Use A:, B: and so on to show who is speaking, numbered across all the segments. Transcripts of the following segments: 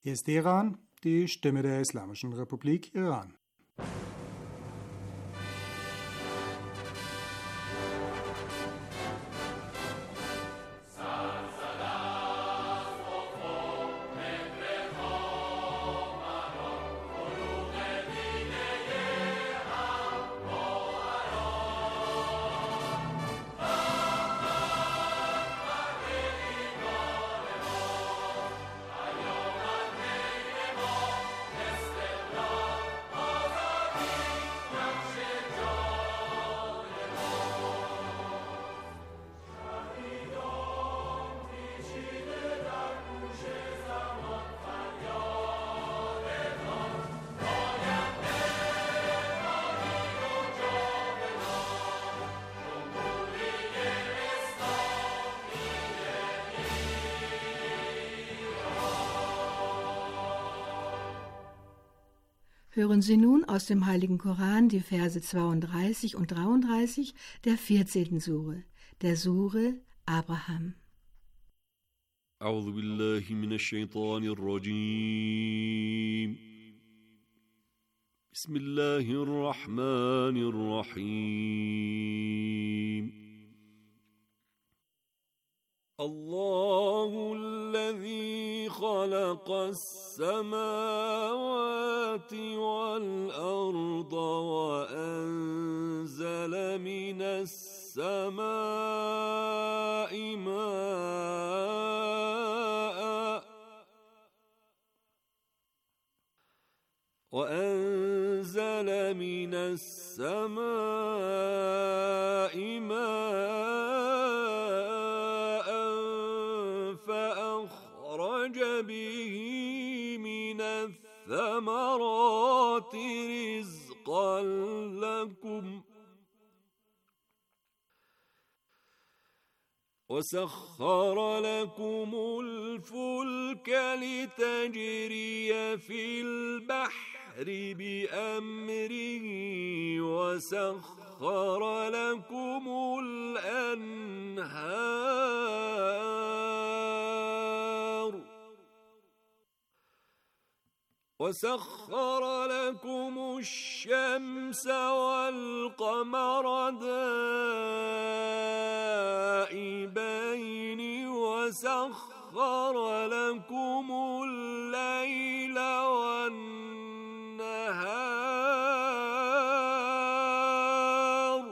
A: Hier ist Teheran, die Stimme der Islamischen Republik Iran.
B: Hören Sie nun aus dem Heiligen Koran die Verse 32 und 33 der 14. Sure, der Sure Abraham.
C: أعوذ بالله من الشيطان الرجيم بسم الله الرحمن الرحيم الله الذي خلق السماوات والأرض وأنزل من السماء ماء فأخرج به من الثمرات رزقا لكم وسخر لكم الفلك لتجري في البحر بأمره وسخر لكم الأنهار وسخر لكم الشمس والقمر دائبين وسخر لكم الليل والنهار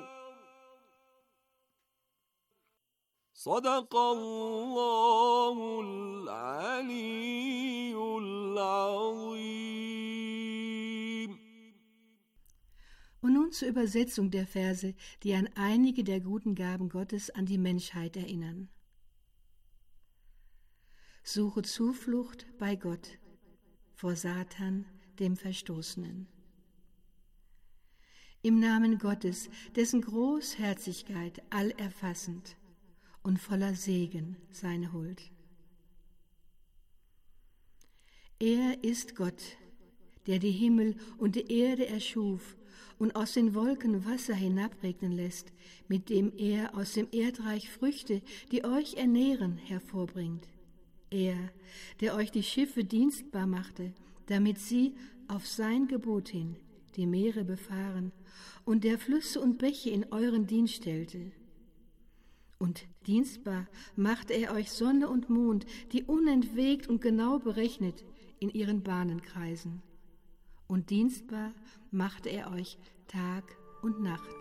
C: صدق الله العلي العظيم.
B: Und nun zur Übersetzung der Verse, die an einige der guten Gaben Gottes an die Menschheit erinnern. Suche Zuflucht bei Gott vor Satan, dem Verstoßenen. Im Namen Gottes, dessen Großherzigkeit allerfassend und voller Segen seine Huld. Er ist Gott, der die Himmel und die Erde erschuf und aus den Wolken Wasser hinabregnen lässt, mit dem er aus dem Erdreich Früchte, die euch ernähren, hervorbringt. Er, der euch die Schiffe dienstbar machte, damit sie auf sein Gebot hin die Meere befahren und der Flüsse und Bäche in euren Dienst stellte. Und dienstbar machte er euch Sonne und Mond, die unentwegt und genau berechnet in ihren Bahnen kreisen. Und dienstbar machte er euch Tag und Nacht.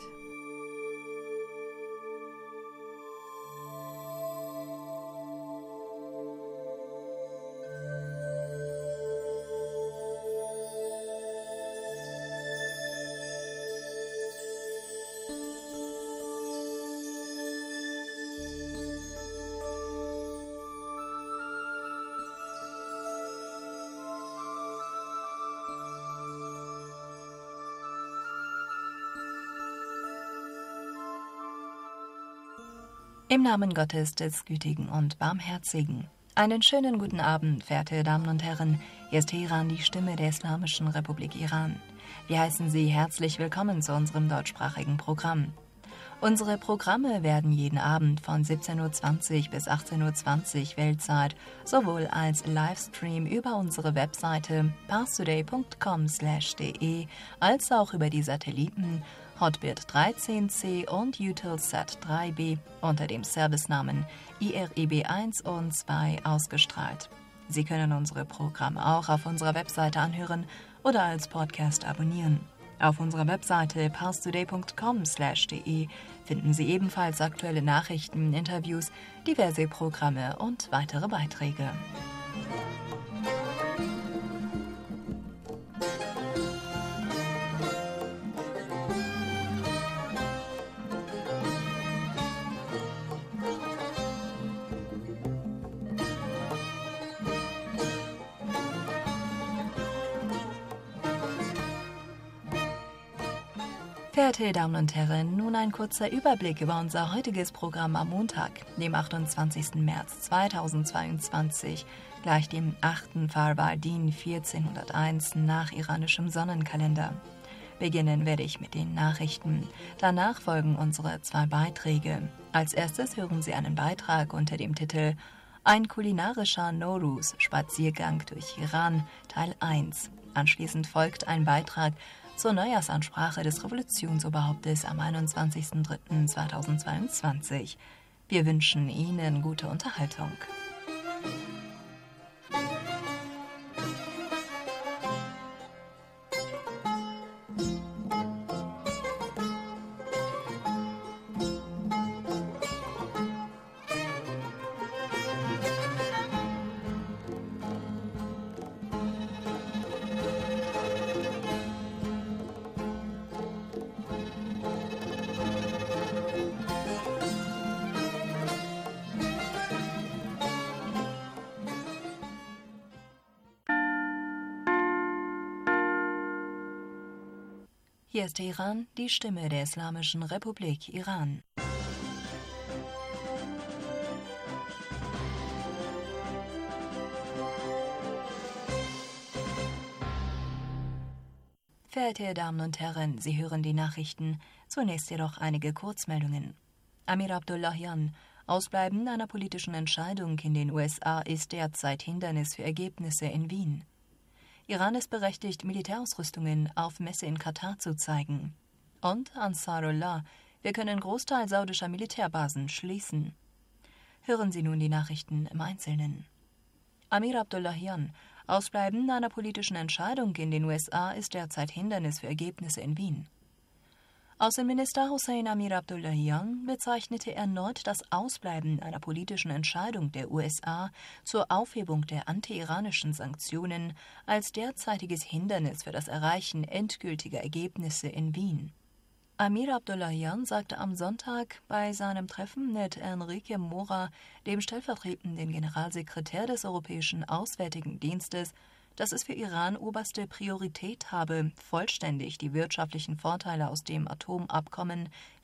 D: Im Namen Gottes des Gütigen und Barmherzigen. Einen schönen guten Abend, verehrte Damen und Herren. Hier ist Teheran, die Stimme der Islamischen Republik Iran. Wir heißen Sie herzlich willkommen zu unserem deutschsprachigen Programm. Unsere Programme werden jeden Abend von 17:20 Uhr bis 18:20 Uhr Weltzeit sowohl als Livestream über unsere Webseite parstoday.com/de als auch über die Satelliten Hotbird 13C und Eutelsat 3B unter dem Servicenamen IRIB 1 und 2 ausgestrahlt. Sie können unsere Programme auch auf unserer Webseite anhören oder als Podcast abonnieren. Auf unserer Webseite parstoday.com/de finden Sie ebenfalls aktuelle Nachrichten, Interviews, diverse Programme und weitere Beiträge. Verehrte Damen und Herren, nun ein kurzer Überblick über unser heutiges Programm am Montag, dem 28. März 2022, gleich dem 8. Farvardin 1401 nach iranischem Sonnenkalender. Beginnen werde ich mit den Nachrichten. Danach folgen unsere 2 Beiträge. Als erstes hören Sie einen Beitrag unter dem Titel Ein kulinarischer Nowruz, Spaziergang durch Iran, Teil 1. Anschließend folgt ein Beitrag zur Neujahrsansprache des Revolutionsoberhauptes am 21.03.2022. Wir wünschen Ihnen gute Unterhaltung. Hier ist Teheran, die Stimme der Islamischen Republik Iran. Verehrte Damen und Herren, Sie hören die Nachrichten. Zunächst jedoch einige Kurzmeldungen. Amir Abdullahian: Ausbleiben einer politischen Entscheidung in den USA ist derzeit Hindernis für Ergebnisse in Wien. Iran ist berechtigt, Militärausrüstungen auf Messe in Katar zu zeigen. Und Ansarullah: Wir können Großteil saudischer Militärbasen schließen. Hören Sie nun die Nachrichten im Einzelnen. Amir Abdullahian: Ausbleiben einer politischen Entscheidung in den USA ist derzeit Hindernis für Ergebnisse in Wien. Außenminister Hossein Amir Abdullahian bezeichnete erneut das Ausbleiben einer politischen Entscheidung der USA zur Aufhebung der anti-iranischen Sanktionen als derzeitiges Hindernis für das Erreichen endgültiger Ergebnisse in Wien. Amir Abdullahian sagte am Sonntag bei seinem Treffen mit Enrique Mora, dem stellvertretenden Generalsekretär des Europäischen Auswärtigen Dienstes, dass es für Iran oberste Priorität habe, vollständig die wirtschaftlichen Vorteile aus dem Atomabkommen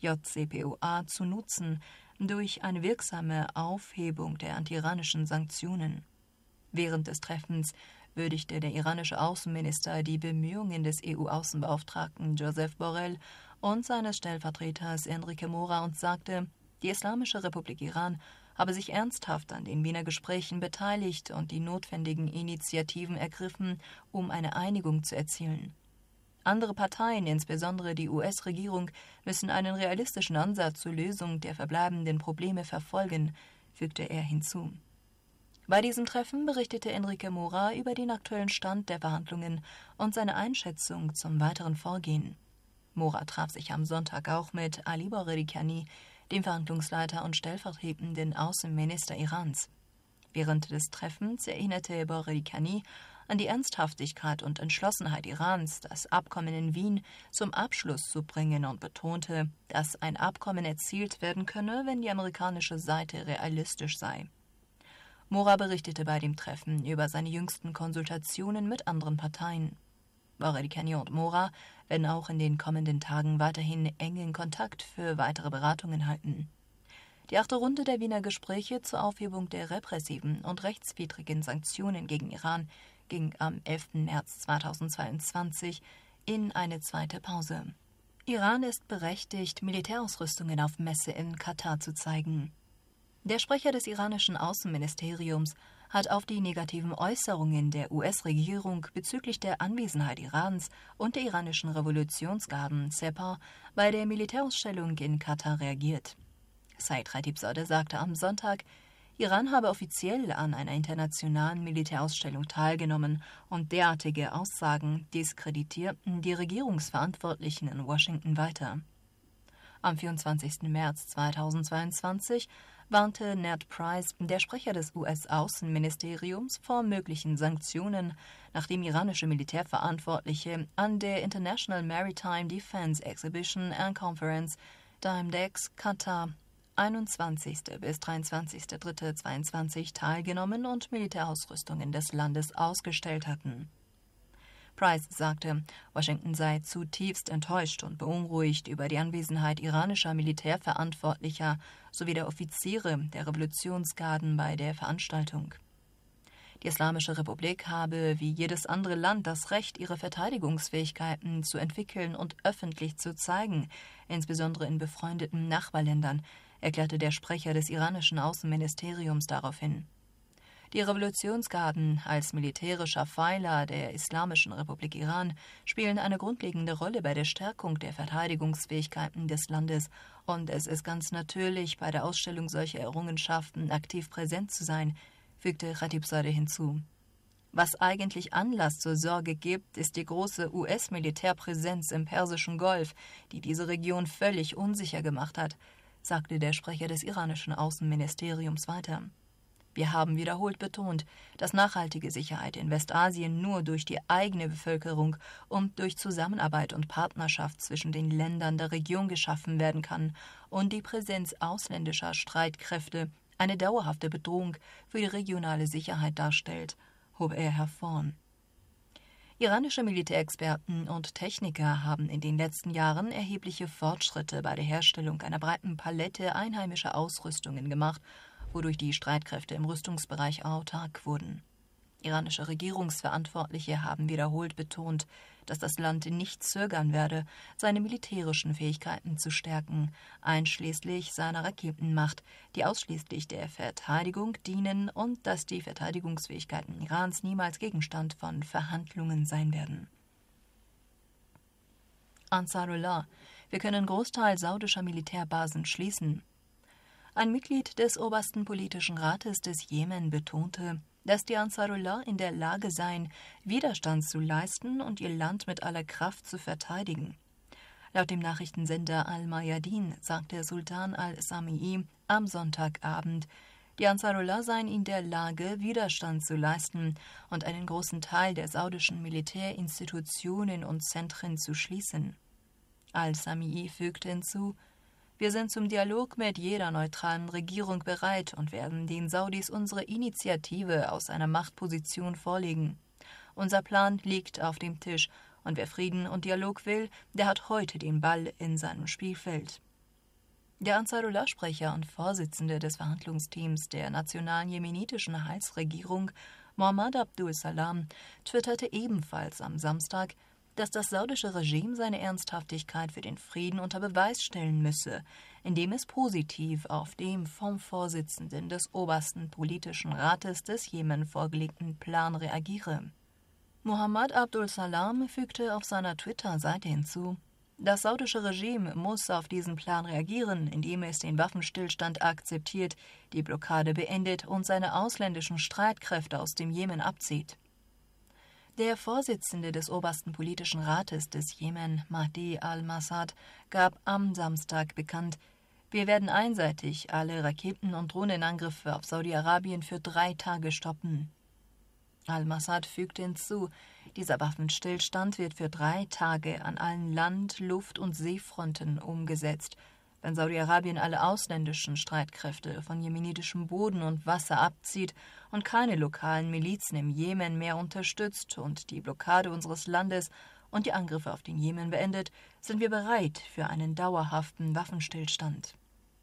D: JCPOA zu nutzen, durch eine wirksame Aufhebung der anti-iranischen Sanktionen. Während des Treffens würdigte der iranische Außenminister die Bemühungen des EU-Außenbeauftragten Joseph Borrell und seines Stellvertreters Enrique Mora und sagte, die Islamische Republik Iran habe sich ernsthaft an den Wiener Gesprächen beteiligt und die notwendigen Initiativen ergriffen, um eine Einigung zu erzielen. Andere Parteien, insbesondere die US-Regierung, müssen einen realistischen Ansatz zur Lösung der verbleibenden Probleme verfolgen, fügte er hinzu. Bei diesem Treffen berichtete Enrique Mora über den aktuellen Stand der Verhandlungen und seine Einschätzung zum weiteren Vorgehen. Mora traf sich am Sonntag auch mit Ali Bagherikhani, dem Verhandlungsleiter und stellvertretenden Außenminister Irans. Während des Treffens erinnerte Bagherikhani an die Ernsthaftigkeit und Entschlossenheit Irans, das Abkommen in Wien zum Abschluss zu bringen und betonte, dass ein Abkommen erzielt werden könne, wenn die amerikanische Seite realistisch sei. Mora berichtete bei dem Treffen über seine jüngsten Konsultationen mit anderen Parteien. Bagherikhani und Mora werden auch in den kommenden Tagen weiterhin engen Kontakt für weitere Beratungen halten. Die 8. Runde der Wiener Gespräche zur Aufhebung der repressiven und rechtswidrigen Sanktionen gegen Iran ging am 11. März 2022 in eine zweite Pause. Iran ist berechtigt, Militärausrüstungen auf Messe in Katar zu zeigen. Der Sprecher des iranischen Außenministeriums hat auf die negativen Äußerungen der US-Regierung bezüglich der Anwesenheit Irans und der iranischen Revolutionsgarden Sepah bei der Militärausstellung in Katar reagiert. Said Khatibzadeh sagte am Sonntag, Iran habe offiziell an einer internationalen Militärausstellung teilgenommen und derartige Aussagen diskreditierten die Regierungsverantwortlichen in Washington weiter. Am 24. März 2022 warnte Ned Price, der Sprecher des US-Außenministeriums, vor möglichen Sanktionen, nachdem iranische Militärverantwortliche an der International Maritime Defense Exhibition and Conference (IMDEX) Katar 21. bis 23.03.22 teilgenommen und Militärausrüstungen des Landes ausgestellt hatten. Price sagte, Washington sei zutiefst enttäuscht und beunruhigt über die Anwesenheit iranischer Militärverantwortlicher sowie der Offiziere der Revolutionsgarden bei der Veranstaltung. Die Islamische Republik habe wie jedes andere Land das Recht, ihre Verteidigungsfähigkeiten zu entwickeln und öffentlich zu zeigen, insbesondere in befreundeten Nachbarländern, erklärte der Sprecher des iranischen Außenministeriums daraufhin. Die Revolutionsgarden als militärischer Pfeiler der Islamischen Republik Iran spielen eine grundlegende Rolle bei der Stärkung der Verteidigungsfähigkeiten des Landes, und es ist ganz natürlich, bei der Ausstellung solcher Errungenschaften aktiv präsent zu sein, fügte Khatibzadeh hinzu. Was eigentlich Anlass zur Sorge gibt, ist die große US-Militärpräsenz im Persischen Golf, die diese Region völlig unsicher gemacht hat, sagte der Sprecher des iranischen Außenministeriums weiter. Wir haben wiederholt betont, dass nachhaltige Sicherheit in Westasien nur durch die eigene Bevölkerung und durch Zusammenarbeit und Partnerschaft zwischen den Ländern der Region geschaffen werden kann und die Präsenz ausländischer Streitkräfte eine dauerhafte Bedrohung für die regionale Sicherheit darstellt, hob er hervor. Iranische Militärexperten und Techniker haben in den letzten Jahren erhebliche Fortschritte bei der Herstellung einer breiten Palette einheimischer Ausrüstungen gemacht, wodurch die Streitkräfte im Rüstungsbereich autark wurden. Iranische Regierungsverantwortliche haben wiederholt betont, dass das Land nicht zögern werde, seine militärischen Fähigkeiten zu stärken, einschließlich seiner Raketenmacht, die ausschließlich der Verteidigung dienen, und dass die Verteidigungsfähigkeiten Irans niemals Gegenstand von Verhandlungen sein werden. Ansarullah: Wir können Großteil saudischer Militärbasen schließen. Ein Mitglied des obersten politischen Rates des Jemen betonte, dass die Ansarullah in der Lage seien, Widerstand zu leisten und ihr Land mit aller Kraft zu verteidigen. Laut dem Nachrichtensender Al-Mayadin sagte Sultan al-Samii am Sonntagabend, die Ansarullah seien in der Lage, Widerstand zu leisten und einen großen Teil der saudischen Militärinstitutionen und Zentren zu schließen. Al-Samii fügte hinzu: Wir sind zum Dialog mit jeder neutralen Regierung bereit und werden den Saudis unsere Initiative aus einer Machtposition vorlegen. Unser Plan liegt auf dem Tisch, und wer Frieden und Dialog will, der hat heute den Ball in seinem Spielfeld. Der Ansarullah-Sprecher und Vorsitzende des Verhandlungsteams der nationalen jemenitischen Heilsregierung, Mohammed Abdul Salam, twitterte ebenfalls am Samstag, dass das saudische Regime seine Ernsthaftigkeit für den Frieden unter Beweis stellen müsse, indem es positiv auf dem vom Vorsitzenden des obersten politischen Rates des Jemen vorgelegten Plan reagiere. Mohammed Abdul Salam fügte auf seiner Twitter-Seite hinzu: Das saudische Regime muss auf diesen Plan reagieren, indem es den Waffenstillstand akzeptiert, die Blockade beendet und seine ausländischen Streitkräfte aus dem Jemen abzieht. Der Vorsitzende des obersten politischen Rates des Jemen, Mahdi al-Masad, gab am Samstag bekannt, wir werden einseitig alle Raketen- und Drohnenangriffe auf Saudi-Arabien für 3 Tage stoppen. Al-Masad fügte hinzu, dieser Waffenstillstand wird für 3 Tage an allen Land-, Luft- und Seefronten umgesetzt, wenn Saudi-Arabien alle ausländischen Streitkräfte von jemenitischem Boden und Wasser abzieht und keine lokalen Milizen im Jemen mehr unterstützt und die Blockade unseres Landes und die Angriffe auf den Jemen beendet, sind wir bereit für einen dauerhaften Waffenstillstand.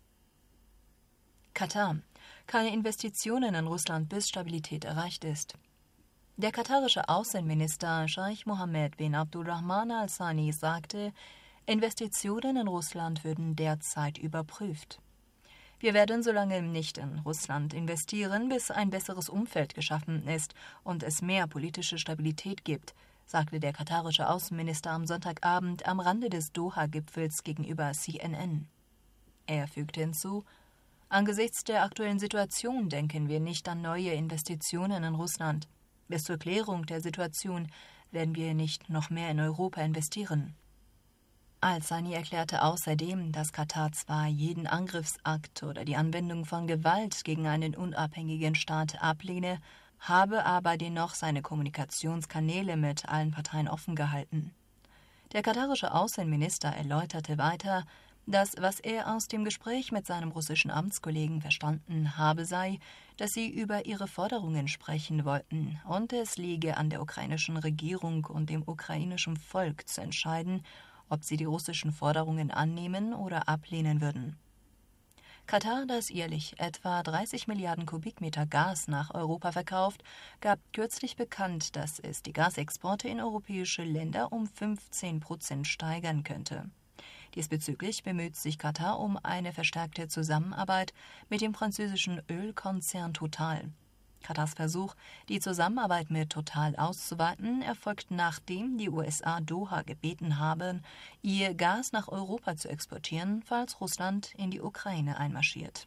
D: Katar: Keine Investitionen in Russland, bis Stabilität erreicht ist. Der katarische Außenminister Scheich Mohammed bin Abdulrahman al-Thani sagte, Investitionen in Russland würden derzeit überprüft. Wir werden so lange nicht in Russland investieren, bis ein besseres Umfeld geschaffen ist und es mehr politische Stabilität gibt, sagte der katarische Außenminister am Sonntagabend am Rande des Doha-Gipfels gegenüber CNN. Er fügte hinzu: Angesichts der aktuellen Situation denken wir nicht an neue Investitionen in Russland. Bis zur Klärung der Situation werden wir nicht noch mehr in Europa investieren. Al-Thani erklärte außerdem, dass Katar zwar jeden Angriffsakt oder die Anwendung von Gewalt gegen einen unabhängigen Staat ablehne, habe aber dennoch seine Kommunikationskanäle mit allen Parteien offen gehalten. Der katarische Außenminister erläuterte weiter, dass was er aus dem Gespräch mit seinem russischen Amtskollegen verstanden habe, sei, dass sie über ihre Forderungen sprechen wollten und es liege an der ukrainischen Regierung und dem ukrainischen Volk zu entscheiden, ob sie die russischen Forderungen annehmen oder ablehnen würden. Katar, das jährlich etwa 30 Milliarden Kubikmeter Gas nach Europa verkauft, gab kürzlich bekannt, dass es die Gasexporte in europäische Länder um 15% steigern könnte. Diesbezüglich bemüht sich Katar um eine verstärkte Zusammenarbeit mit dem französischen Ölkonzern Total. Katars Versuch, die Zusammenarbeit mit Total auszuweiten, erfolgt, nachdem die USA Doha gebeten haben, ihr Gas nach Europa zu exportieren, falls Russland in die Ukraine einmarschiert.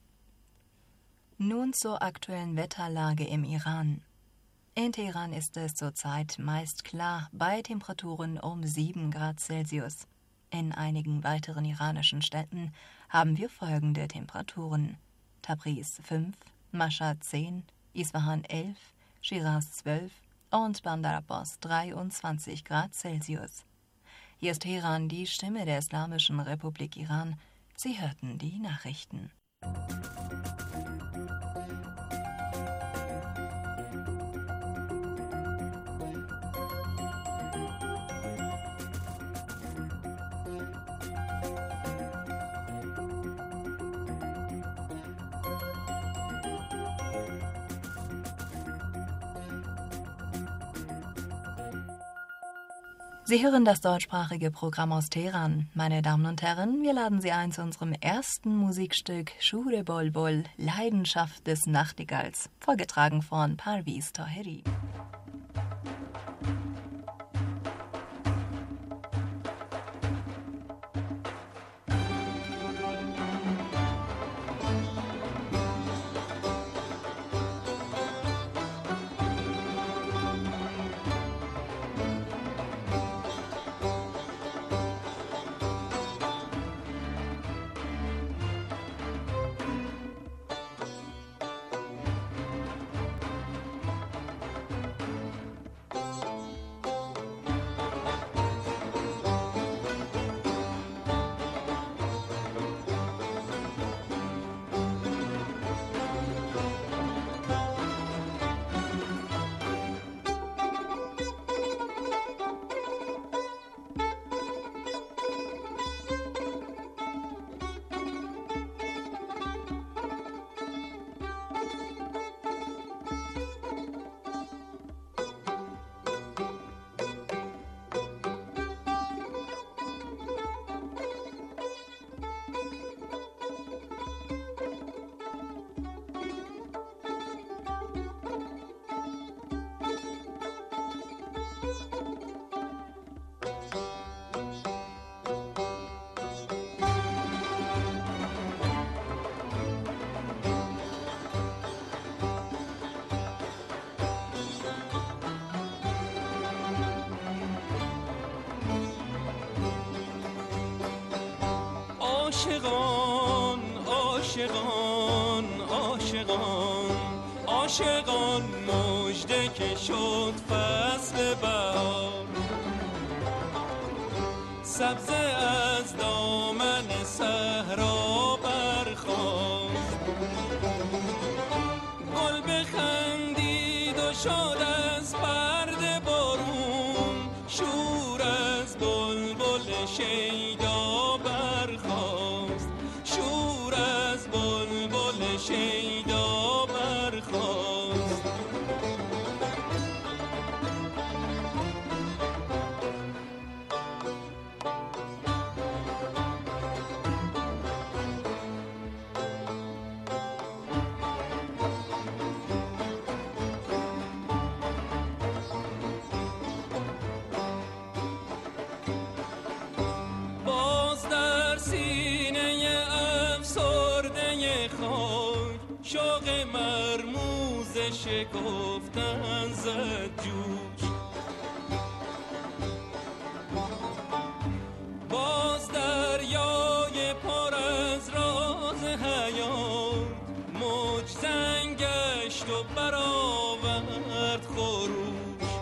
D: Nun zur aktuellen Wetterlage im Iran. In Teheran ist es zurzeit meist klar bei Temperaturen um 7 Grad Celsius. In einigen weiteren iranischen Städten haben wir folgende Temperaturen: Tabriz 5, Mashhad 10, Isfahan 11, Shiraz 12 und Bandar Abbas 23 Grad Celsius. Hier ist Teheran, die Stimme der Islamischen Republik Iran. Sie hörten die Nachrichten. Sie hören das deutschsprachige Programm aus Teheran. Meine Damen und Herren, wir laden Sie ein zu unserem ersten Musikstück Shure Bolbol, Leidenschaft des Nachtigalls, vorgetragen von Parviz Taheri.
C: عاشقان عاشقان عاشقان عاشقان مژده که شد فصل بهار سبزه از دامن صحرا برخاست گل بخندید و شاد از پرده بارون شور از بلبل شیدا برخاست شور از بلبل شیدا برخاست شکفتن زد جوش. باز دریای پر از راز حیات موج زن گشت و برآورد خروش.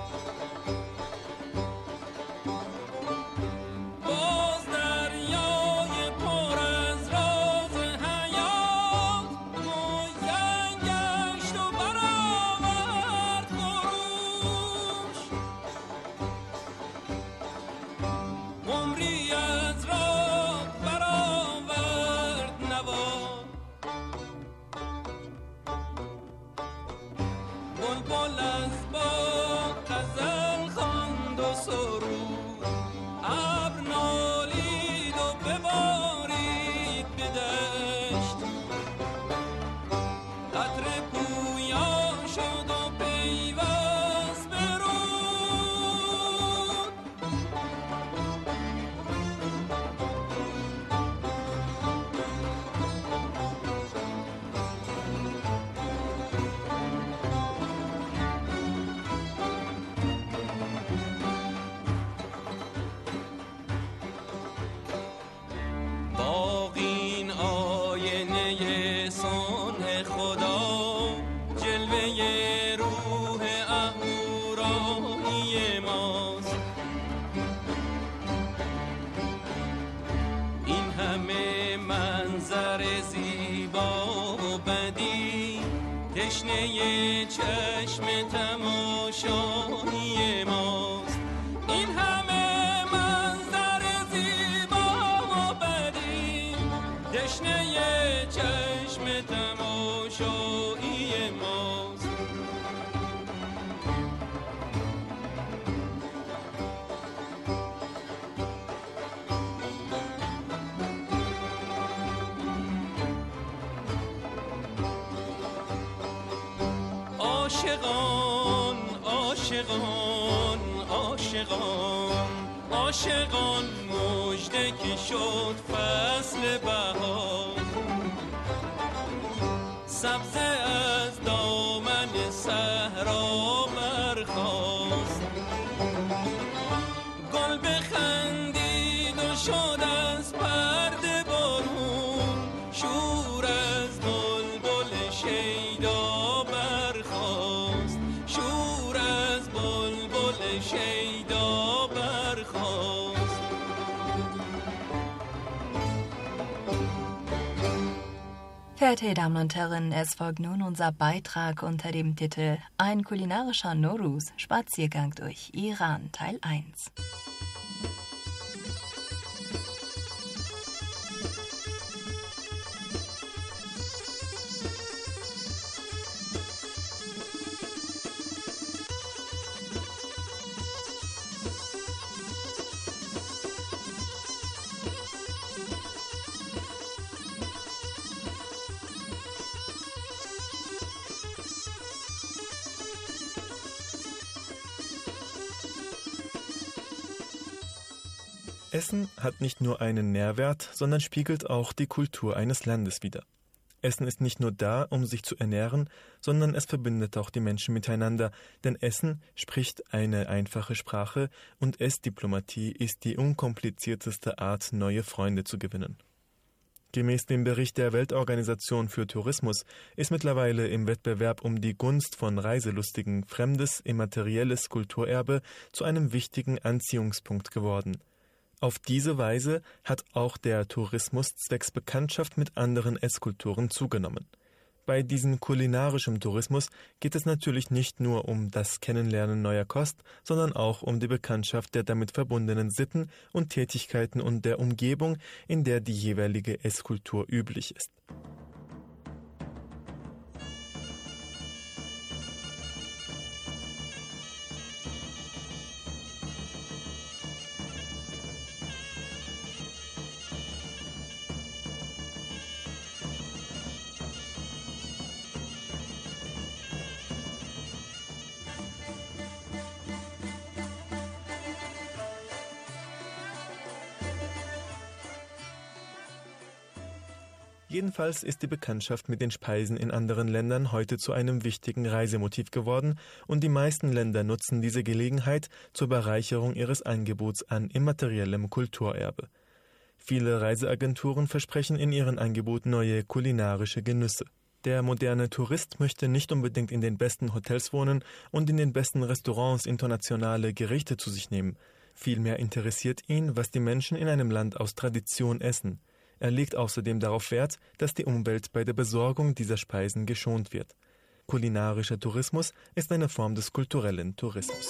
C: تشنه چشم تماشایی ماست. این همه منظر زیبا و بدی تشنه چشم تماشایی ماست. عاشقان عاشقان عاشقان عاشقان مژده که شد فصل بهار. سبزه از دامن صحرا برخاست. گل بخندید و شد از پرده بارون. شور از بلبل شیدا برخاست. شور از بلبل شیدا برخاست.
D: Verehrte Damen und Herren, es folgt nun unser Beitrag unter dem Titel Ein kulinarischer Nowruz, Spaziergang durch Iran, Teil 1.
E: Essen hat nicht nur einen Nährwert, sondern spiegelt auch die Kultur eines Landes wider. Essen ist nicht nur da, um sich zu ernähren, sondern es verbindet auch die Menschen miteinander, denn Essen spricht eine einfache Sprache und Essdiplomatie ist die unkomplizierteste Art, neue Freunde zu gewinnen. Gemäß dem Bericht der Weltorganisation für Tourismus ist mittlerweile im Wettbewerb um die Gunst von Reiselustigen fremdes, immaterielles Kulturerbe zu einem wichtigen Anziehungspunkt geworden. Auf diese Weise hat auch der Tourismus zwecks Bekanntschaft mit anderen Esskulturen zugenommen. Bei diesem kulinarischen Tourismus geht es natürlich nicht nur um das Kennenlernen neuer Kost, sondern auch um die Bekanntschaft der damit verbundenen Sitten und Tätigkeiten und der Umgebung, in der die jeweilige Esskultur üblich ist. Jedenfalls ist die Bekanntschaft mit den Speisen in anderen Ländern heute zu einem wichtigen Reisemotiv geworden und die meisten Länder nutzen diese Gelegenheit zur Bereicherung ihres Angebots an immateriellem Kulturerbe. Viele Reiseagenturen versprechen in ihren Angeboten neue kulinarische Genüsse. Der moderne Tourist möchte nicht unbedingt in den besten Hotels wohnen und in den besten Restaurants internationale Gerichte zu sich nehmen. Vielmehr interessiert ihn, was die Menschen in einem Land aus Tradition essen. Er legt außerdem darauf Wert, dass die Umwelt bei der Besorgung dieser Speisen geschont wird. Kulinarischer Tourismus ist eine Form des kulturellen Tourismus.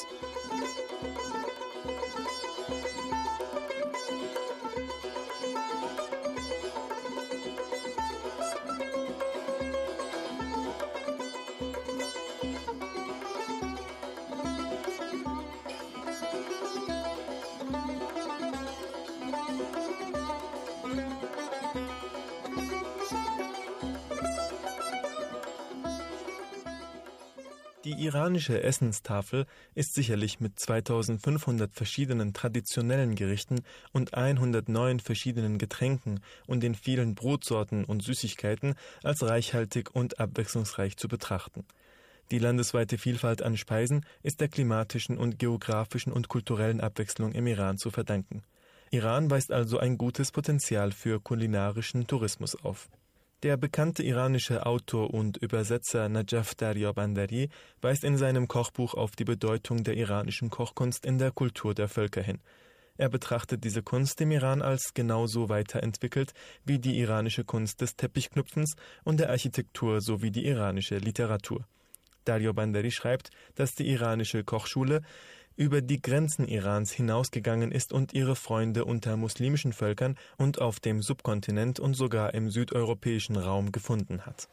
E: Die iranische Essenstafel ist sicherlich mit 2500 verschiedenen traditionellen Gerichten und 109 verschiedenen Getränken und den vielen Brotsorten und Süßigkeiten als reichhaltig und abwechslungsreich zu betrachten. Die landesweite Vielfalt an Speisen ist der klimatischen und geografischen und kulturellen Abwechslung im Iran zu verdanken. Iran weist also ein gutes Potenzial für kulinarischen Tourismus auf. Der bekannte iranische Autor und Übersetzer Najaf Daryabandari weist in seinem Kochbuch auf die Bedeutung der iranischen Kochkunst in der Kultur der Völker hin. Er betrachtet diese Kunst im Iran als genauso weiterentwickelt wie die iranische Kunst des Teppichknüpfens und der Architektur sowie die iranische Literatur. Daryabandari schreibt, dass die iranische Kochschule über die Grenzen Irans hinausgegangen ist und ihre Freunde unter muslimischen Völkern und auf dem Subkontinent und sogar im südeuropäischen Raum gefunden hat.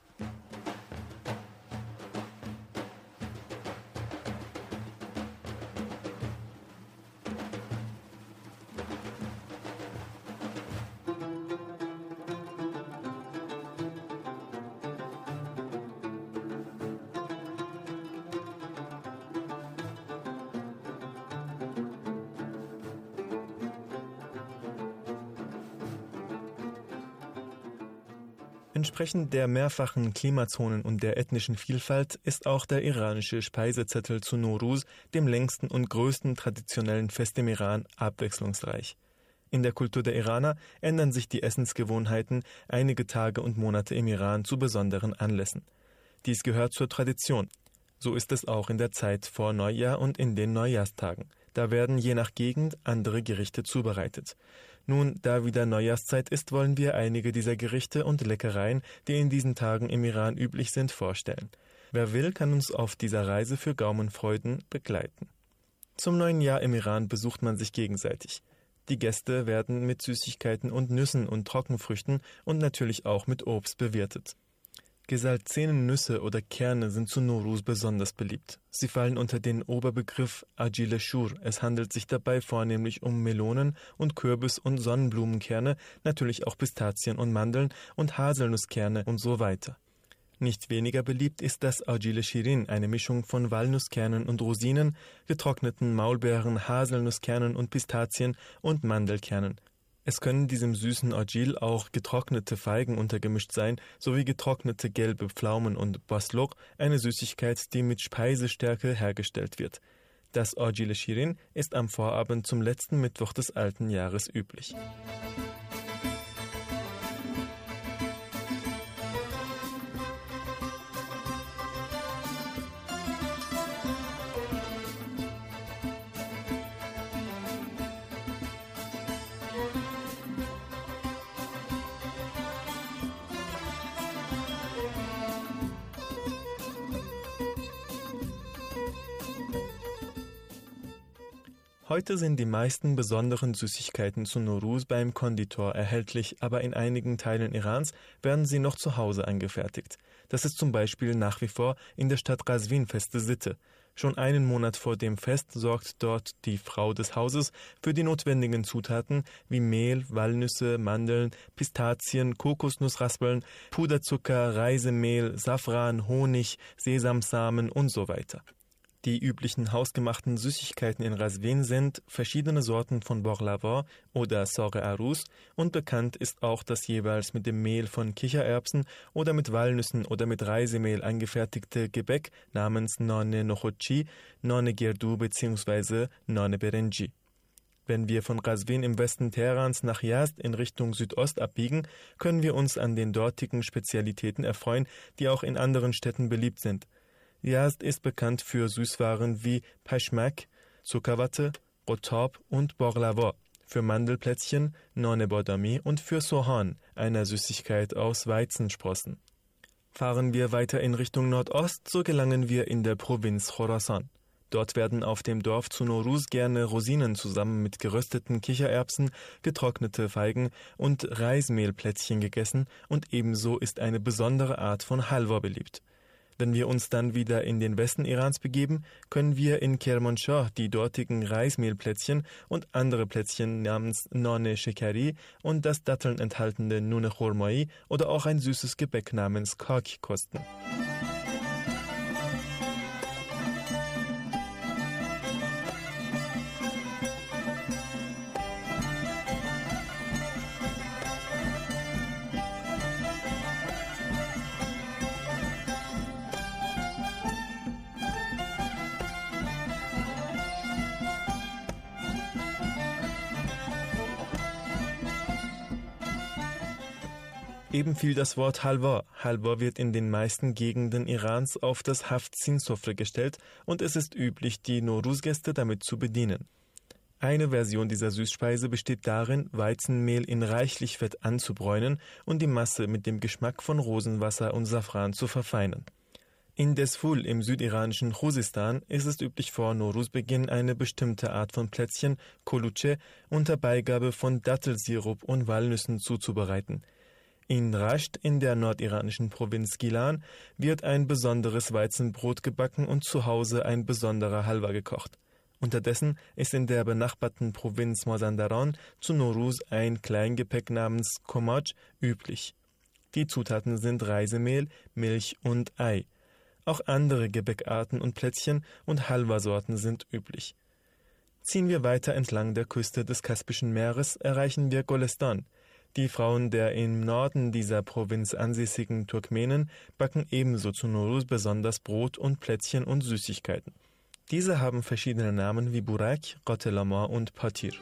E: Entsprechend der mehrfachen Klimazonen und der ethnischen Vielfalt ist auch der iranische Speisezettel zu Nowruz, dem längsten und größten traditionellen Fest im Iran, abwechslungsreich. In der Kultur der Iraner ändern sich die Essensgewohnheiten einige Tage und Monate im Iran zu besonderen Anlässen. Dies gehört zur Tradition. So ist es auch in der Zeit vor Neujahr und in den Neujahrstagen. Da werden je nach Gegend andere Gerichte zubereitet. Nun, da wieder Neujahrszeit ist, wollen wir einige dieser Gerichte und Leckereien, die in diesen Tagen im Iran üblich sind, vorstellen. Wer will, kann uns auf dieser Reise für Gaumenfreuden begleiten. Zum neuen Jahr im Iran besucht man sich gegenseitig. Die Gäste werden mit Süßigkeiten und Nüssen und Trockenfrüchten und natürlich auch mit Obst bewirtet. Gesalzene Nüsse oder Kerne sind zu Nowruz besonders beliebt. Sie fallen unter den Oberbegriff Agile Shur. Es handelt sich dabei vornehmlich um Melonen und Kürbis- und Sonnenblumenkerne, natürlich auch Pistazien und Mandeln und Haselnusskerne und so weiter. Nicht weniger beliebt ist das Agile Shirin, eine Mischung von Walnusskernen und Rosinen, getrockneten Maulbeeren, Haselnusskernen und Pistazien und Mandelkernen. Es können diesem süßen Agil auch getrocknete Feigen untergemischt sein, sowie getrocknete gelbe Pflaumen und Baslok, eine Süßigkeit, die mit Speisestärke hergestellt wird. Das Agile Shirin ist am Vorabend zum letzten Mittwoch des alten Jahres üblich. Heute sind die meisten besonderen Süßigkeiten zu Nowruz beim Konditor erhältlich, aber in einigen Teilen Irans werden sie noch zu Hause angefertigt. Das ist zum Beispiel nach wie vor in der Stadt Qazvin feste Sitte. Schon einen Monat vor dem Fest sorgt dort die Frau des Hauses für die notwendigen Zutaten wie Mehl, Walnüsse, Mandeln, Pistazien, Kokosnussraspeln, Puderzucker, Reisemehl, Safran, Honig, Sesamsamen und so weiter. Die üblichen hausgemachten Süßigkeiten in Razvin sind verschiedene Sorten von Baklava oder Sorghe Aruz und bekannt ist auch das jeweils mit dem Mehl von Kichererbsen oder mit Walnüssen oder mit Reisemehl angefertigte Gebäck namens Nane Nokhotchi, Nane Gerdu bzw. Nane Berenji. Wenn wir von Razvin im Westen Teherans nach Yazd in Richtung Südost abbiegen, können wir uns an den dortigen Spezialitäten erfreuen, die auch in anderen Städten beliebt sind. Yazd ist bekannt für Süßwaren wie Pashmak, Zuckerwatte, Rotorb und Baklava, für Mandelplätzchen, Nane Badami und für Sohan, einer Süßigkeit aus Weizensprossen. Fahren wir weiter in Richtung Nordost, so gelangen wir in der Provinz Chorasan. Dort werden auf dem Dorf zu Nowruz gerne Rosinen zusammen mit gerösteten Kichererbsen, getrocknete Feigen und Reismehlplätzchen gegessen und ebenso ist eine besondere Art von Halwa beliebt. Wenn wir uns dann wieder in den Westen Irans begeben, können wir in Kermanshah die dortigen Reismehlplätzchen und andere Plätzchen namens Nane Shekari und das Datteln enthaltene Nune Khormai oder auch ein süßes Gebäck namens Kaki kosten. Eben fiel das Wort Halwa. Halwa wird in den meisten Gegenden Irans auf das Haftzin-Sofre gestellt und es ist üblich, die Nowruz-Gäste damit zu bedienen. Eine Version dieser Süßspeise besteht darin, Weizenmehl in reichlich Fett anzubräunen und die Masse mit dem Geschmack von Rosenwasser und Safran zu verfeinern. In Desful im südiranischen Khuzestan ist es üblich vor Nowruz-Beginn eine bestimmte Art von Plätzchen, Koluche, unter Beigabe von Dattelsirup und Walnüssen zuzubereiten. In Rasht in der nordiranischen Provinz Gilan wird ein besonderes Weizenbrot gebacken und zu Hause ein besonderer Halwa gekocht. Unterdessen ist in der benachbarten Provinz Mazandaran zu Nowruz ein Kleingepäck namens Komaj üblich. Die Zutaten sind Reisemehl, Milch und Ei. Auch andere Gebäckarten und Plätzchen und Halwa-Sorten sind üblich. Ziehen wir weiter entlang der Küste des Kaspischen Meeres, erreichen wir Golestan. Die Frauen der im Norden dieser Provinz ansässigen Turkmenen backen ebenso zu Nowruz besonders Brot und Plätzchen und Süßigkeiten. Diese haben verschiedene Namen wie Burak, Rotelama und Patir.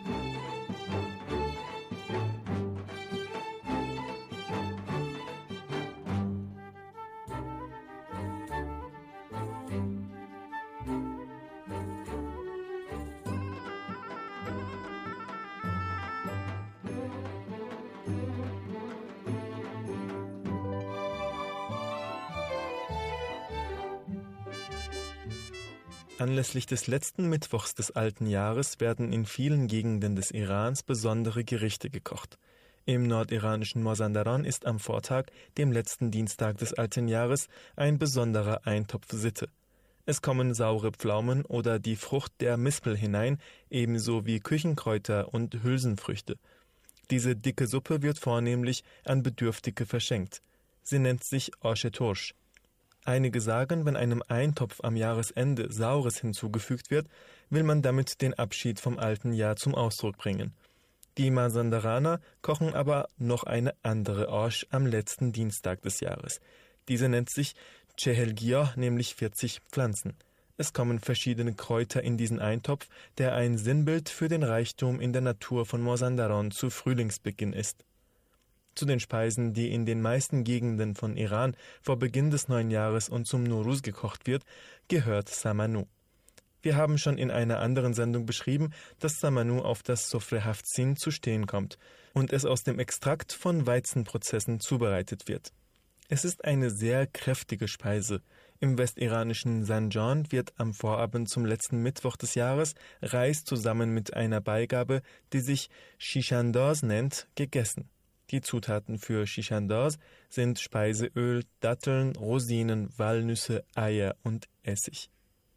E: Anlässlich des letzten Mittwochs des alten Jahres werden in vielen Gegenden des Irans besondere Gerichte gekocht. Im nordiranischen Mazandaran ist am Vortag, dem letzten Dienstag des alten Jahres, ein besonderer Eintopf Sitte. Es kommen saure Pflaumen oder die Frucht der Mispel hinein, ebenso wie Küchenkräuter und Hülsenfrüchte. Diese dicke Suppe wird vornehmlich an Bedürftige verschenkt. Sie nennt sich Osh-e-Torsh. Einige sagen, wenn einem Eintopf am Jahresende Saures hinzugefügt wird, will man damit den Abschied vom alten Jahr zum Ausdruck bringen. Die Mazandaraner kochen aber noch eine andere Osh am letzten Dienstag des Jahres. Diese nennt sich Chehelgiah, nämlich 40 Pflanzen. Es kommen verschiedene Kräuter in diesen Eintopf, der ein Sinnbild für den Reichtum in der Natur von Mazandaran zu Frühlingsbeginn ist. Zu den Speisen, die in den meisten Gegenden von Iran vor Beginn des neuen Jahres und zum Nowruz gekocht wird, gehört Samanu. Wir haben schon in einer anderen Sendung beschrieben, dass Samanu auf das Sofre Haftzin zu stehen kommt und es aus dem Extrakt von Weizenprozessen zubereitet wird. Es ist eine sehr kräftige Speise. Im westiranischen Zanjan wird am Vorabend zum letzten Mittwoch des Jahres Reis zusammen mit einer Beigabe, die sich Shishandaz nennt, gegessen. Die Zutaten für Shishandaz sind Speiseöl, Datteln, Rosinen, Walnüsse, Eier und Essig.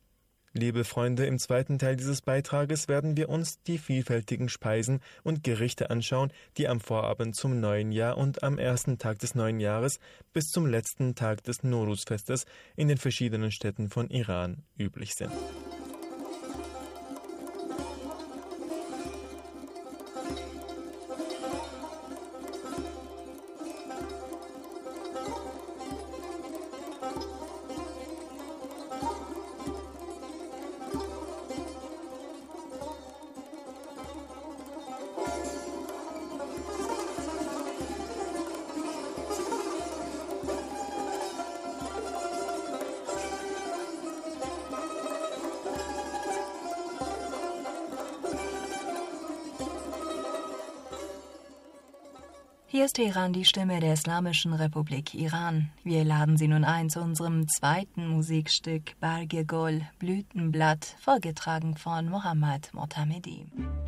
E: Liebe Freunde, im zweiten Teil dieses Beitrages werden wir uns die vielfältigen Speisen und Gerichte anschauen, die am Vorabend zum neuen Jahr und am ersten Tag des neuen Jahres bis zum letzten Tag des Nowruz-Festes in den verschiedenen Städten von Iran üblich sind.
D: Hier ist Teheran, die Stimme der Islamischen Republik Iran. Wir laden Sie nun ein zu unserem zweiten Musikstück Barge Gol, Blütenblatt, vorgetragen von Mohammad Motamedi.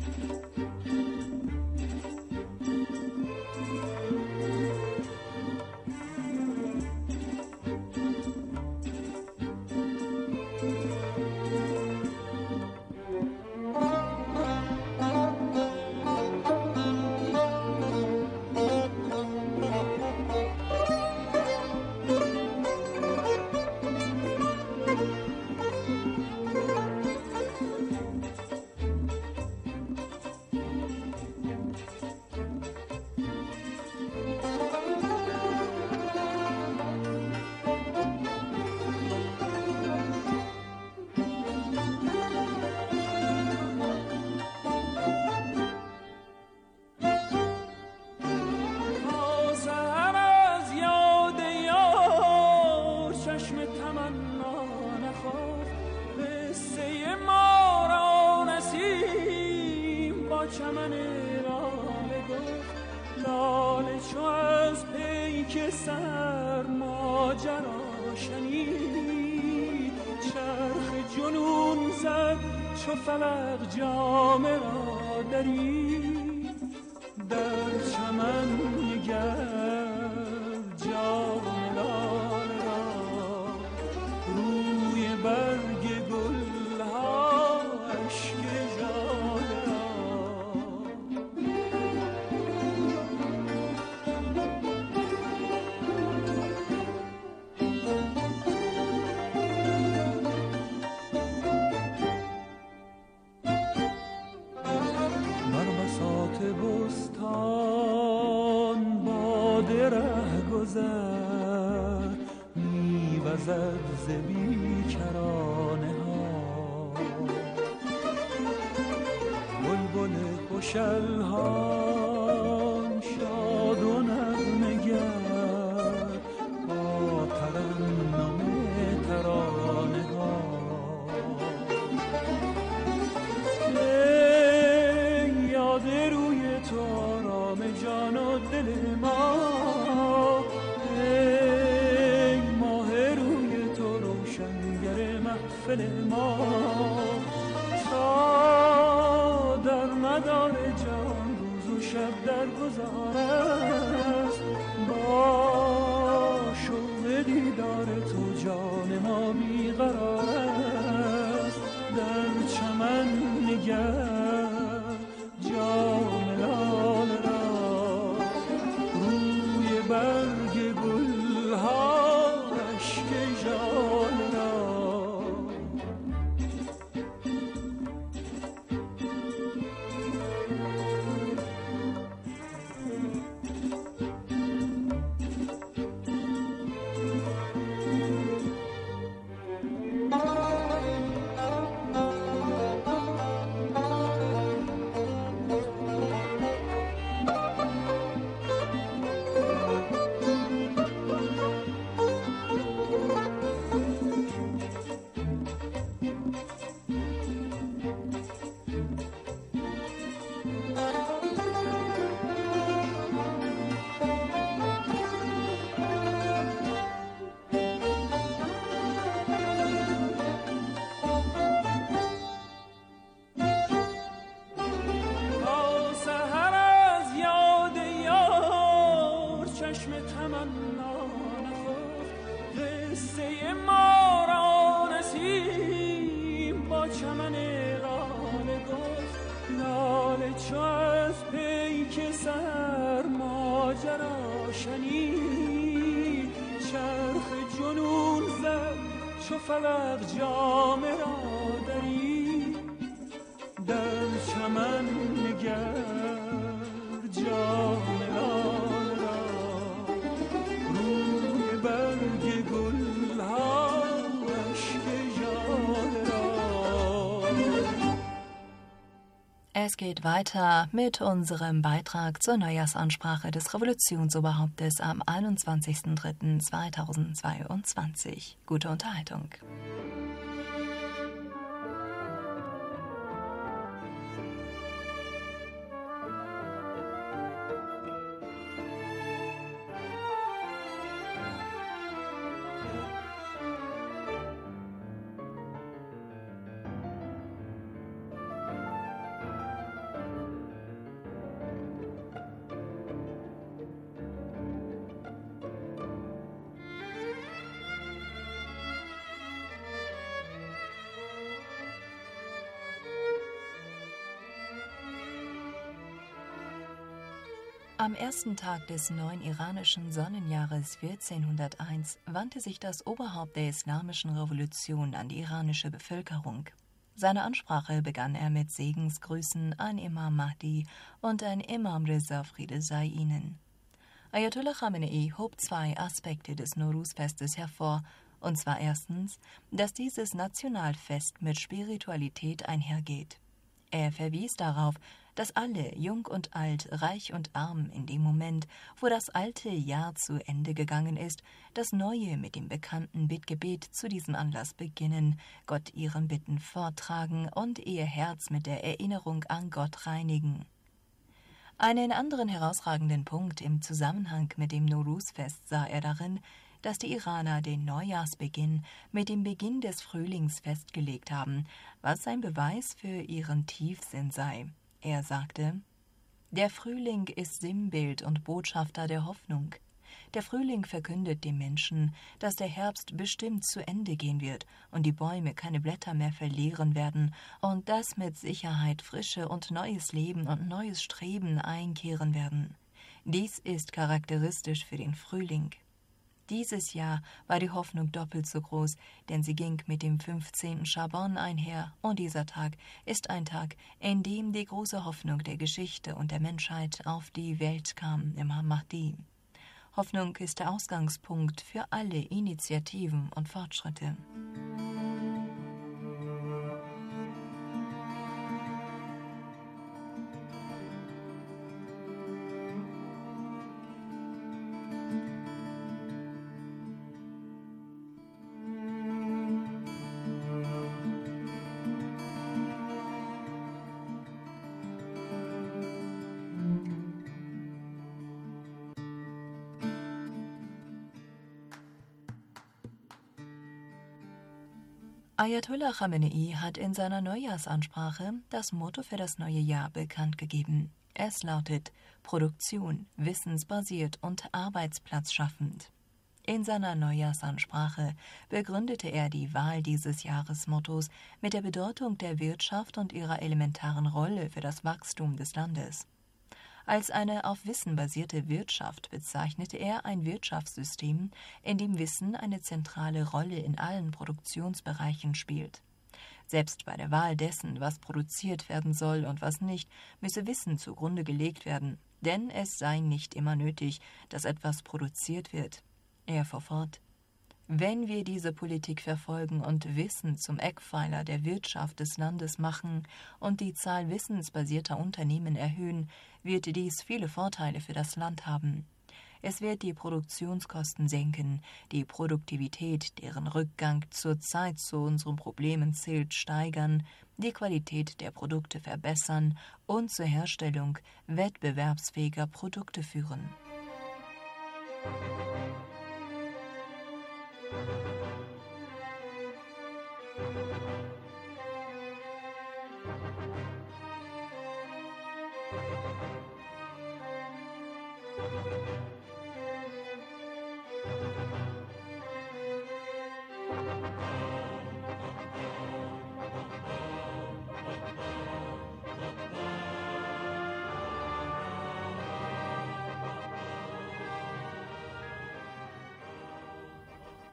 C: چو فلق جامه را درید در چمن نگر جام لاله را روی برگ گلها اشک ژاله را بستان باد رهگذر میوزد ز بیکرانه ها بلبل خوشالهام شاد و نغمه گر با ترنم ترانه ها یاد روی تو آرام جان و دل ما ای ماه روی تو روشنگر محفل ما تا در مدار جان روز و شب در گذار است با شوق دیدار تو جان ما بیقرار است در چمن نگر جام لاله را روی برگ گلها اشک ژاله را فلق جام را دری در چمن نگر جام را روی برگ گل ها اشک ژاله را.
D: Es geht weiter mit unserem Beitrag zur Neujahrsansprache des Revolutionsoberhauptes am 21.03.2022. Gute Unterhaltung. Am ersten Tag des neuen iranischen Sonnenjahres 1401 wandte sich das Oberhaupt der Islamischen Revolution an die iranische Bevölkerung. Seine Ansprache begann er mit Segensgrüßen an Imam Mahdi und an Imam Reza, Friede sei ihnen. Ayatollah Khamenei hob zwei Aspekte des Nowruz-Festes hervor, und zwar erstens, dass dieses Nationalfest mit Spiritualität einhergeht. Er verwies darauf, dass alle, jung und alt, reich und arm, in dem Moment, wo das alte Jahr zu Ende gegangen ist, das neue mit dem bekannten Bittgebet zu diesem Anlass beginnen, Gott ihren Bitten vortragen und ihr Herz mit der Erinnerung an Gott reinigen. Einen anderen herausragenden Punkt im Zusammenhang mit dem Nowruz-Fest sah er darin, dass die Iraner den Neujahrsbeginn mit dem Beginn des Frühlings festgelegt haben, was ein Beweis für ihren Tiefsinn sei. Er sagte: Der Frühling ist Sinnbild und Botschafter der Hoffnung. Der Frühling verkündet dem Menschen, dass der Herbst bestimmt zu Ende gehen wird und die Bäume keine Blätter mehr verlieren werden und dass mit Sicherheit Frische und neues Leben und neues Streben einkehren werden. Dies ist charakteristisch für den Frühling. Dieses Jahr war die Hoffnung doppelt so groß, denn sie ging mit dem 15. Schaban einher, und dieser Tag ist ein Tag, in dem die große Hoffnung der Geschichte und der Menschheit auf die Welt kam, Imam Mahdi. Hoffnung ist der Ausgangspunkt für alle Initiativen und Fortschritte. Ayatollah Khamenei hat in seiner Neujahrsansprache das Motto für das neue Jahr bekannt gegeben. Es lautet: Produktion, wissensbasiert und arbeitsplatzschaffend. In seiner Neujahrsansprache begründete er die Wahl dieses Jahresmottos mit der Bedeutung der Wirtschaft und ihrer elementaren Rolle für das Wachstum des Landes. Als eine auf Wissen basierte Wirtschaft bezeichnete er ein Wirtschaftssystem, in dem Wissen eine zentrale Rolle in allen Produktionsbereichen spielt. Selbst bei der Wahl dessen, was produziert werden soll und was nicht, müsse Wissen zugrunde gelegt werden, denn es sei nicht immer nötig, dass etwas produziert wird. Er fuhr fort: Wenn wir diese Politik verfolgen und Wissen zum Eckpfeiler der Wirtschaft des Landes machen und die Zahl wissensbasierter Unternehmen erhöhen, wird dies viele Vorteile für das Land haben. Es wird die Produktionskosten senken, die Produktivität, deren Rückgang zurzeit zu unseren Problemen zählt, steigern, die Qualität der Produkte verbessern und zur Herstellung wettbewerbsfähiger Produkte führen.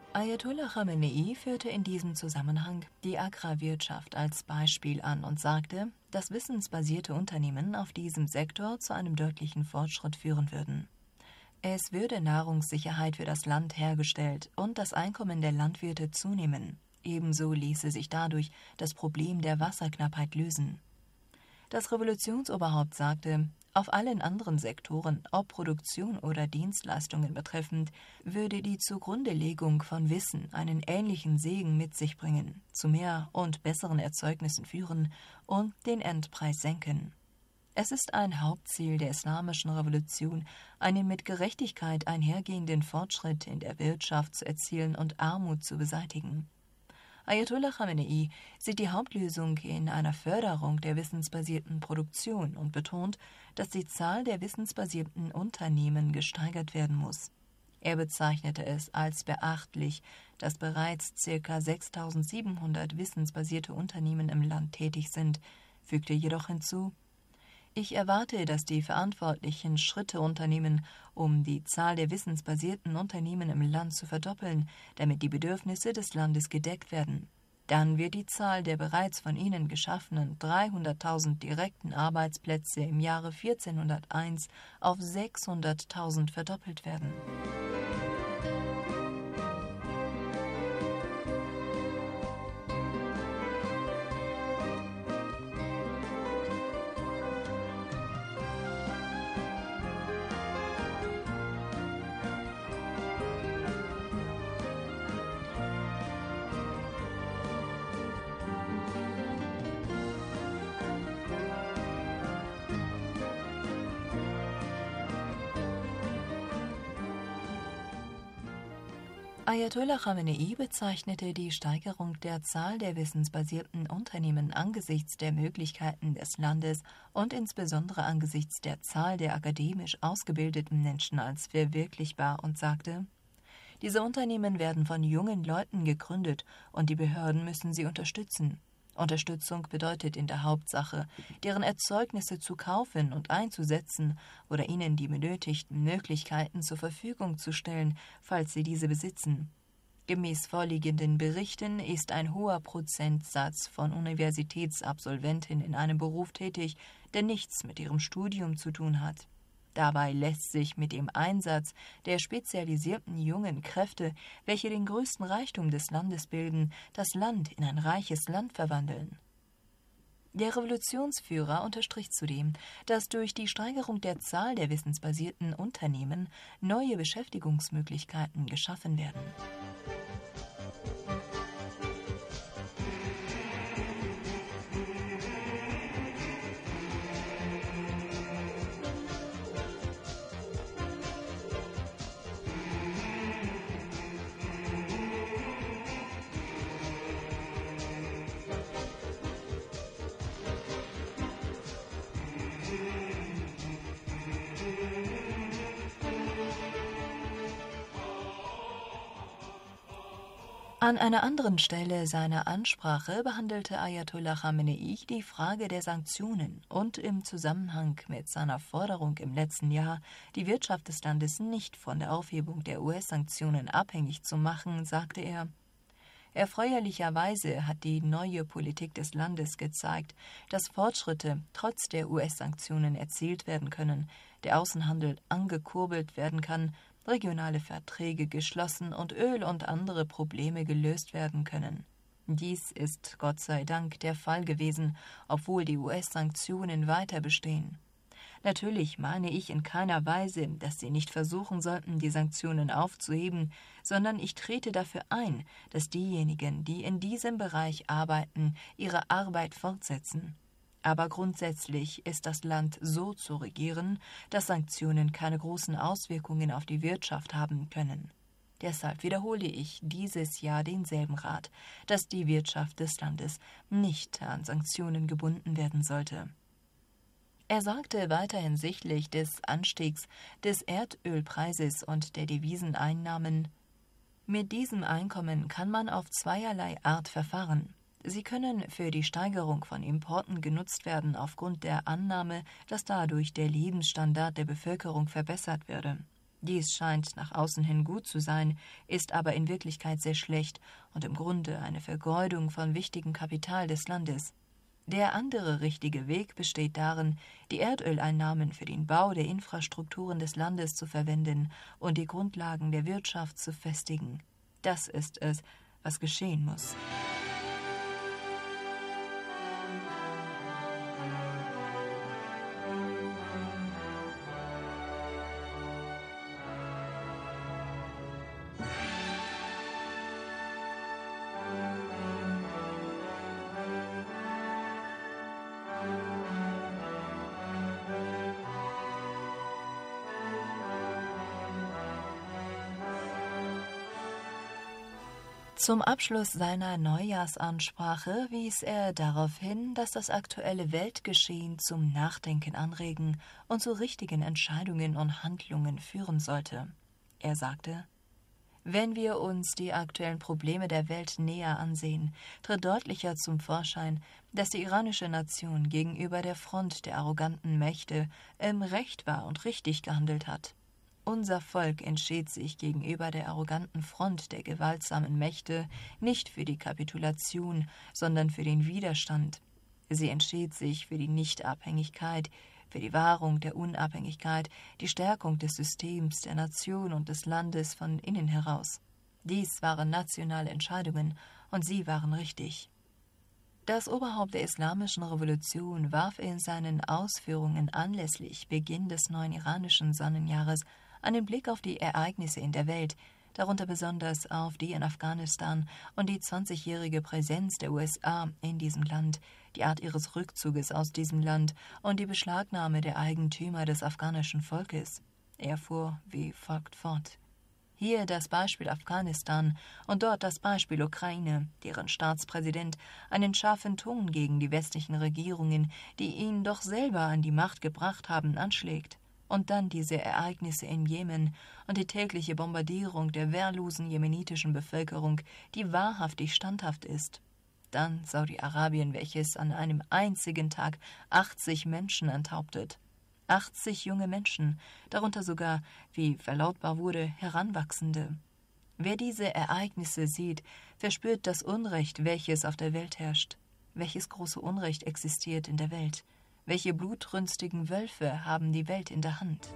D: Ayatollah Khamenei führte in diesem Zusammenhang die Agrarwirtschaft als Beispiel an und sagte, dass wissensbasierte Unternehmen auf diesem Sektor zu einem deutlichen Fortschritt führen würden. Es würde Nahrungssicherheit für das Land hergestellt und das Einkommen der Landwirte zunehmen. Ebenso ließe sich dadurch das Problem der Wasserknappheit lösen. Das Revolutionsoberhaupt sagte, auf allen anderen Sektoren, ob Produktion oder Dienstleistungen betreffend, würde die Zugrundelegung von Wissen einen ähnlichen Segen mit sich bringen, zu mehr und besseren Erzeugnissen führen und den Endpreis senken. Es ist ein Hauptziel der islamischen Revolution, einen mit Gerechtigkeit einhergehenden Fortschritt in der Wirtschaft zu erzielen und Armut zu beseitigen. Ayatollah Khamenei sieht die Hauptlösung in einer Förderung der wissensbasierten Produktion und betont, dass die Zahl der wissensbasierten Unternehmen gesteigert werden muss. Er bezeichnete es als beachtlich, dass bereits ca. 6.700 wissensbasierte Unternehmen im Land tätig sind, fügte jedoch hinzu: Ich erwarte, dass die Verantwortlichen Schritte unternehmen, um die Zahl der wissensbasierten Unternehmen im Land zu verdoppeln, damit die Bedürfnisse des Landes gedeckt werden. Dann wird die Zahl der bereits von ihnen geschaffenen 300.000 direkten Arbeitsplätze im Jahre 1401 auf 600.000 verdoppelt werden. Ayatollah Khamenei bezeichnete die Steigerung der Zahl der wissensbasierten Unternehmen angesichts der Möglichkeiten des Landes und insbesondere angesichts der Zahl der akademisch ausgebildeten Menschen als verwirklichbar und sagte: Diese Unternehmen werden von jungen Leuten gegründet und die Behörden müssen sie unterstützen. Unterstützung bedeutet in der Hauptsache, deren Erzeugnisse zu kaufen und einzusetzen oder ihnen die benötigten Möglichkeiten zur Verfügung zu stellen, falls sie diese besitzen. Gemäß vorliegenden Berichten ist ein hoher Prozentsatz von Universitätsabsolventen in einem Beruf tätig, der nichts mit ihrem Studium zu tun hat. Dabei lässt sich mit dem Einsatz der spezialisierten jungen Kräfte, welche den größten Reichtum des Landes bilden, das Land in ein reiches Land verwandeln. Der Revolutionsführer unterstrich zudem, dass durch die Steigerung der Zahl der wissensbasierten Unternehmen neue Beschäftigungsmöglichkeiten geschaffen werden. An einer anderen Stelle seiner Ansprache behandelte Ayatollah Khamenei die Frage der Sanktionen und im Zusammenhang mit seiner Forderung im letzten Jahr, die Wirtschaft des Landes nicht von der Aufhebung der US-Sanktionen abhängig zu machen, sagte er: Erfreulicherweise hat die neue Politik des Landes gezeigt, dass Fortschritte trotz der US-Sanktionen erzielt werden können, der Außenhandel angekurbelt werden kann, regionale Verträge geschlossen und Öl und andere Probleme gelöst werden können. Dies ist Gott sei Dank der Fall gewesen, obwohl die US-Sanktionen weiter bestehen. Natürlich meine ich in keiner Weise, dass sie nicht versuchen sollten, die Sanktionen aufzuheben, sondern ich trete dafür ein, dass diejenigen, die in diesem Bereich arbeiten, ihre Arbeit fortsetzen. Aber grundsätzlich ist das Land so zu regieren, dass Sanktionen keine großen Auswirkungen auf die Wirtschaft haben können. Deshalb wiederhole ich dieses Jahr denselben Rat, dass die Wirtschaft des Landes nicht an Sanktionen gebunden werden sollte. Er sagte weiter hinsichtlich des Anstiegs des Erdölpreises und der Deviseneinnahmen: Mit diesem Einkommen kann man auf zweierlei Art verfahren. Sie können für die Steigerung von Importen genutzt werden aufgrund der Annahme, dass dadurch der Lebensstandard der Bevölkerung verbessert würde. Dies scheint nach außen hin gut zu sein, ist aber in Wirklichkeit sehr schlecht und im Grunde eine Vergeudung von wichtigem Kapital des Landes. Der andere richtige Weg besteht darin, die Erdöleinnahmen für den Bau der Infrastrukturen des Landes zu verwenden und die Grundlagen der Wirtschaft zu festigen. Das ist es, was geschehen muss. Zum Abschluss seiner Neujahrsansprache wies er darauf hin, dass das aktuelle Weltgeschehen zum Nachdenken anregen und zu richtigen Entscheidungen und Handlungen führen sollte. Er sagte: Wenn wir uns die aktuellen Probleme der Welt näher ansehen, tritt deutlicher zum Vorschein, dass die iranische Nation gegenüber der Front der arroganten Mächte im Recht war und richtig gehandelt hat. Unser Volk entschied sich gegenüber der arroganten Front der gewaltsamen Mächte nicht für die Kapitulation, sondern für den Widerstand. Sie entschied sich für die Nichtabhängigkeit, für die Wahrung der Unabhängigkeit, die Stärkung des Systems, der Nation und des Landes von innen heraus. Dies waren nationale Entscheidungen, und sie waren richtig. Das Oberhaupt der islamischen Revolution warf in seinen Ausführungen anlässlich Beginn des neuen iranischen Sonnenjahres einen Blick auf die Ereignisse in der Welt, darunter besonders auf die in Afghanistan und die 20-jährige Präsenz der USA in diesem Land, die Art ihres Rückzuges aus diesem Land und die Beschlagnahme der Eigentümer des afghanischen Volkes. Er fuhr wie folgt fort: Hier das Beispiel Afghanistan und dort das Beispiel Ukraine, deren Staatspräsident einen scharfen Ton gegen die westlichen Regierungen, die ihn doch selber an die Macht gebracht haben, anschlägt. Und dann diese Ereignisse in Jemen und die tägliche Bombardierung der wehrlosen jemenitischen Bevölkerung, die wahrhaftig standhaft ist. Dann Saudi-Arabien, welches an einem einzigen Tag 80 Menschen enthauptet. 80 junge Menschen, darunter sogar, wie verlautbar wurde, Heranwachsende. Wer diese Ereignisse sieht, verspürt das Unrecht, welches auf der Welt herrscht. Welches große Unrecht existiert in der Welt? Welche blutrünstigen Wölfe haben die Welt in der Hand?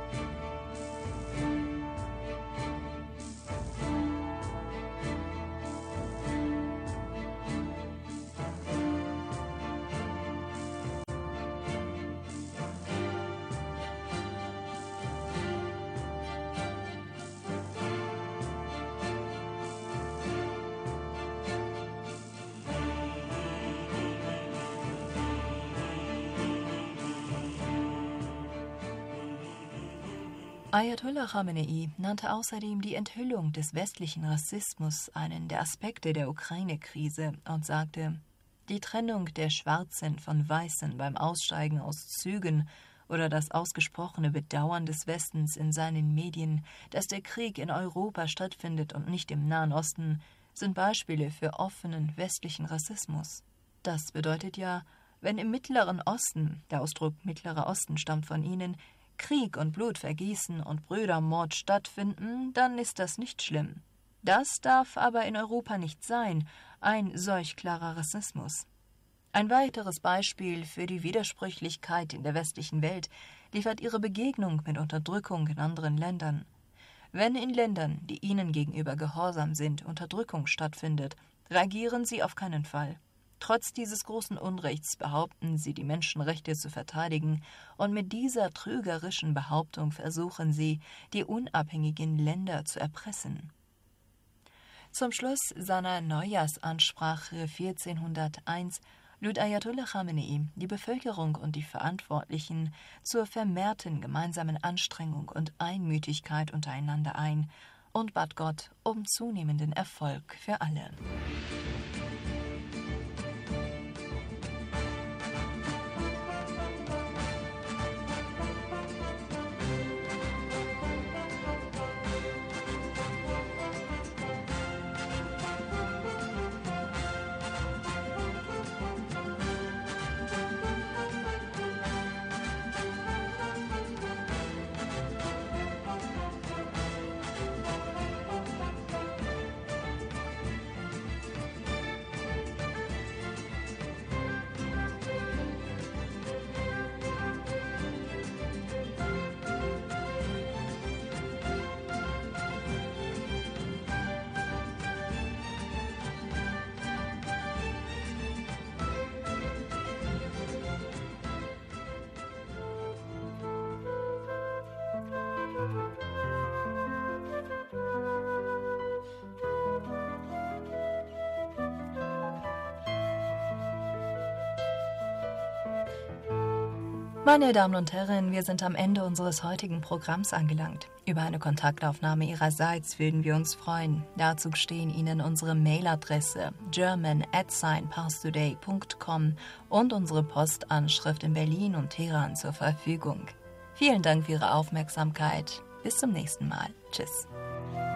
D: Ayatollah Khamenei nannte außerdem die Enthüllung des westlichen Rassismus einen der Aspekte der Ukraine-Krise und sagte: Die Trennung der Schwarzen von Weißen beim Aussteigen aus Zügen oder das ausgesprochene Bedauern des Westens in seinen Medien, dass der Krieg in Europa stattfindet und nicht im Nahen Osten, sind Beispiele für offenen westlichen Rassismus. Das bedeutet ja, wenn im Mittleren Osten, der Ausdruck Mittlerer Osten stammt von ihnen, Krieg und Blutvergießen und Brüdermord stattfinden, dann ist das nicht schlimm. Das darf aber in Europa nicht sein, ein solch klarer Rassismus. Ein weiteres Beispiel für die Widersprüchlichkeit in der westlichen Welt liefert ihre Begegnung mit Unterdrückung in anderen Ländern. Wenn in Ländern, die ihnen gegenüber gehorsam sind, Unterdrückung stattfindet, reagieren sie auf keinen Fall. Trotz dieses großen Unrechts behaupten sie, die Menschenrechte zu verteidigen, und mit dieser trügerischen Behauptung versuchen sie, die unabhängigen Länder zu erpressen. Zum Schluss seiner Neujahrsansprache 1401 lud Ayatollah Khamenei die Bevölkerung und die Verantwortlichen zur vermehrten gemeinsamen Anstrengung und Einmütigkeit untereinander ein und bat Gott um zunehmenden Erfolg für alle. Meine Damen und Herren, wir sind am Ende unseres heutigen Programms angelangt. Über eine Kontaktaufnahme Ihrerseits würden wir uns freuen. Dazu stehen Ihnen unsere Mailadresse german@parstoday.com und unsere Postanschrift in Berlin und Teheran zur Verfügung. Vielen Dank für Ihre Aufmerksamkeit. Bis zum nächsten Mal. Tschüss.